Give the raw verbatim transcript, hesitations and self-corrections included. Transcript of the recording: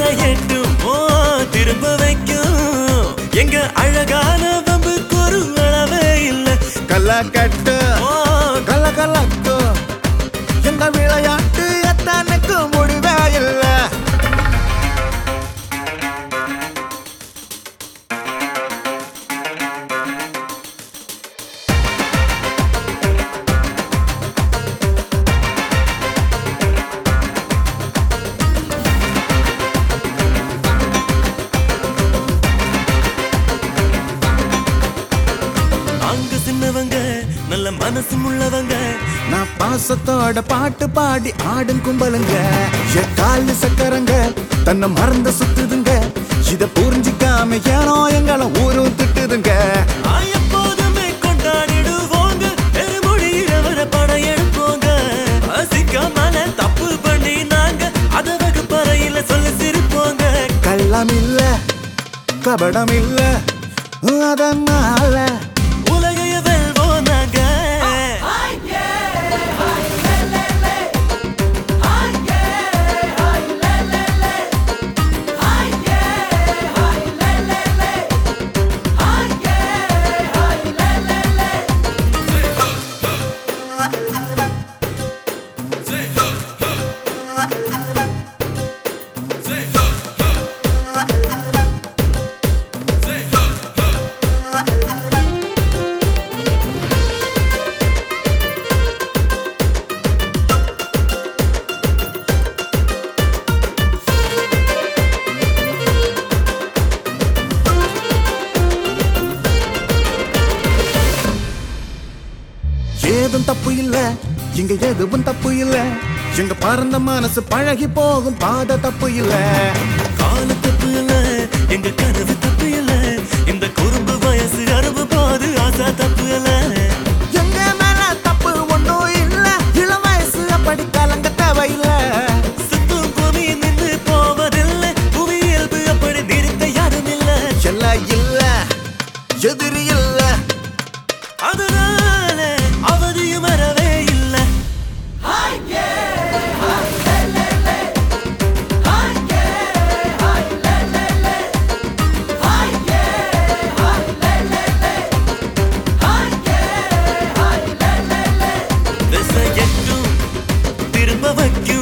எட்டும் ஓ திரும்ப வைக்கும் எங்க அழகான வம்பு ஒரு அளவே இல்ல கல்ல கட்டு கல்ல கலக்கு எங்க விளையாட்டு எத்தனைக்கு முடிவே இல்ல நல்ல மனசு உள்ளவங்க நான் பாசத்தோட பாட்டு பாடி ஆடும் கும்பலுங்க என் காலு சக்கரங்க தன்னை மறந்து சுத்துதுங்க இத புரிஞ்சிக்காம ஏனோ எங்களை ஊரும் திட்டுதுங்க எப்போதுமே கொண்டாடிடுவோங்க பெருமொழியில படையெடுப்போங்க அசிக்காமல தப்பு பண்ணி நாங்க அத வகுப்பறையில சொல்லி சிரிப்போங்க கள்ளம் இல்ல கபடம் இல்ல அதனால உலகைய வெல்வோம் நாங்க ஏதும் தப்பு இல்ல இங்க எதுவும் தப்பு இல்ல எங்க பறந்த மனசு பழகி போகும் பாத தப்பு இல்ல கால தப்பு இல்ல எங்க கனவு தப்பு இல்ல இந்த குறும்பு வயசு அறுபது போது ஆசா தப்பு இல்ல எங்க மேல தப்பு ஒன்றும் இல்ல இளம் வயசு அப்படி கலங்க தேவையில்ல சுத்தும் பூமி நின்று போவதில்லை புவி இயல்பு அப்படி நிறுத்த யாரும் இல்ல எல்லாம் இல்ல எதிரி இல்ல அதனால அவதியும் வரவே இல்ல திசை எட்டும் திரும்ப வைக்கும்